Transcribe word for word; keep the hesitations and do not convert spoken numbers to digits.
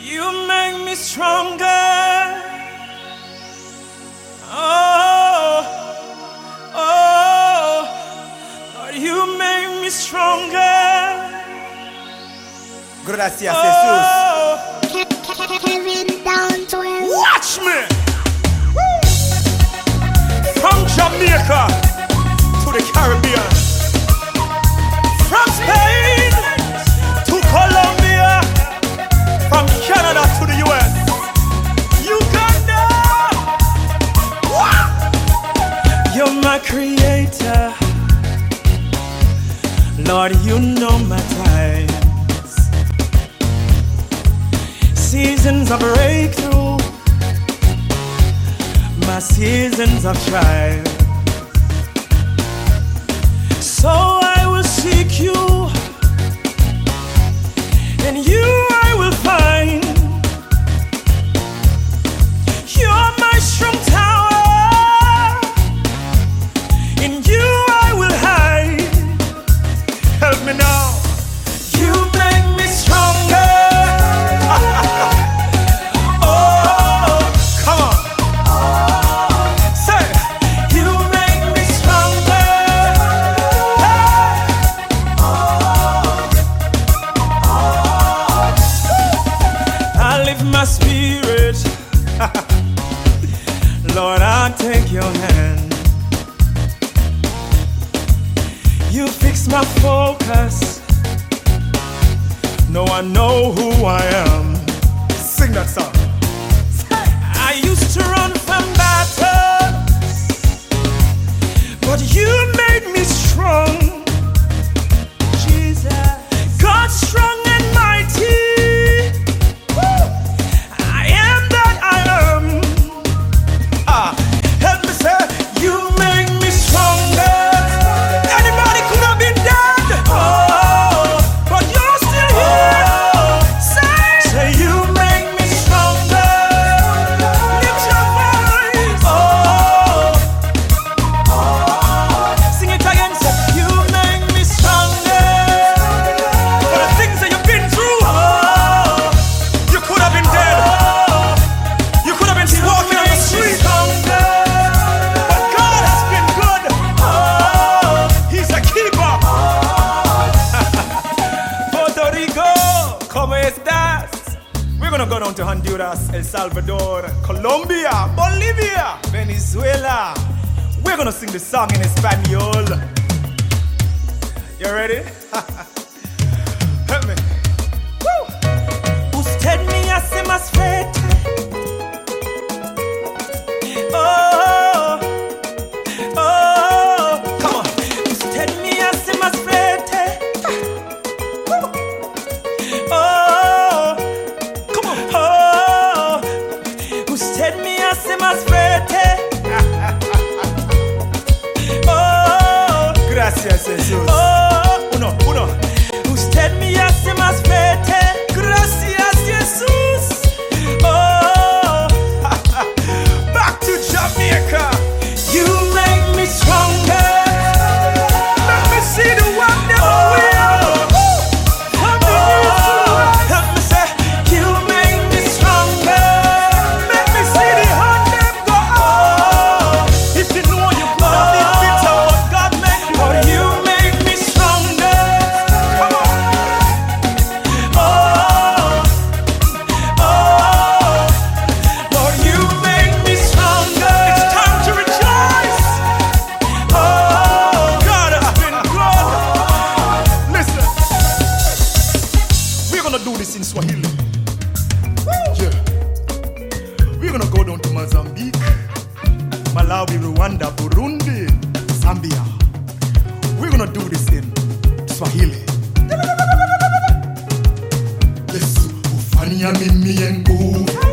You make me stronger. Oh, oh, Lord, you make me stronger. Gracias, Jesus. Watch me. Woo. From Jamaica to the Caribbean, from Spain to Colombia, from Canada to the U S, Uganda. Wow. You're my creator, Lord, you know my times. Seasons of breakthrough, my seasons of trial. So I will seek you, and you I will find. You're my strong tower, in you I will hide. Help me now. You make me stronger. My spirit, Lord, I take your hand. You fix my focus. No one know who I am. Sing that song. I used to run from battles, but you made me strong. Jesus, God strong and mighty. We're gonna go down to Honduras, El Salvador, Colombia, Bolivia, Venezuela. We're gonna sing the song in Espanol. You ready? Help me. Woo. Usted me hace más fuerte. Oh, oh, come on. Usted me hace más fuerte. Woo. Oh, come on. Oh, usted me hace más fuerte. Oh, gracias, Jesús. Oh, uno, uno. Usted me hace más fuerte. Gracias, Jesús. Oh, back to Jamaica. You make me stronger. Let me see the wonder wheel. Help me, help me say, you make me stronger. Let me see the hand them go. Oh, if you know you could have been bitter, but God made you. Oh, you make me stronger. Come on. Oh, oh, Lord, you make me stronger. It's time to rejoice. Oh, God has been good. Listen, we're gonna do this in Swahili. Yeah. We're gonna go down to Mozambique, Malawi, Rwanda, Burundi, Zambia. We're gonna do this in Swahili. Yesu ufanya mimi yengu